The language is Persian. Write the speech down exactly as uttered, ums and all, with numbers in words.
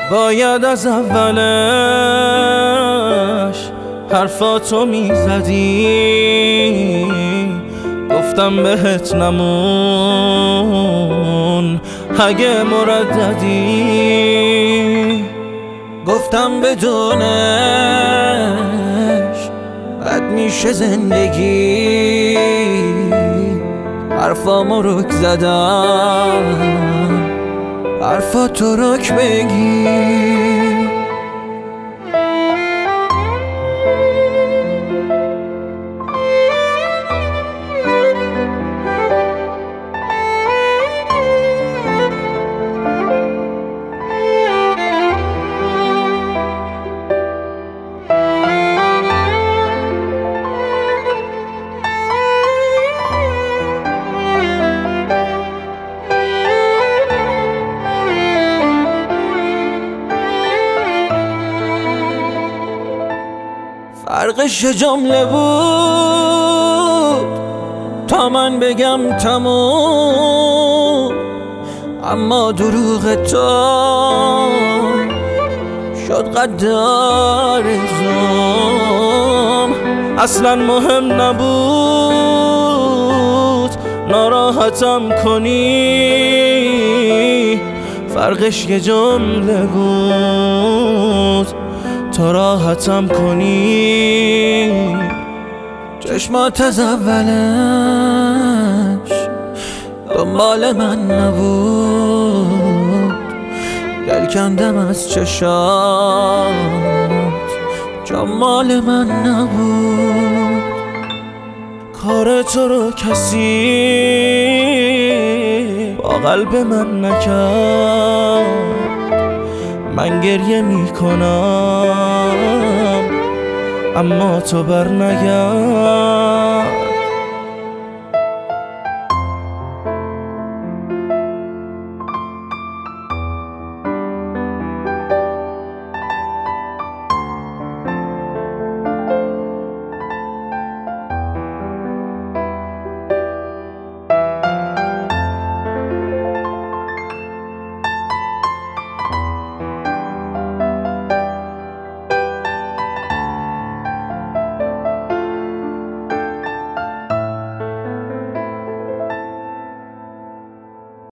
باید از اولش حرفاتو میزدی، گفتم بهت نمون اگه مرددی. گفتم بدونش بد میشه زندگی، حرفامو رک زدم حرفاتو رک بگی. فرقش یه جمله بود تا من بگم تموم، اما دروغ تو شد قدر زوم. اصلا مهم نبود ناراحتم کنی، فرقش یه جمله بود تا راحتم کنی. چشمات از اولش دنبال من نبود، دل کندم از چشات جمال من نبود. کار تو رو کسی با قلب من نکرد، من گریه میکنم اما تو بر نگرد.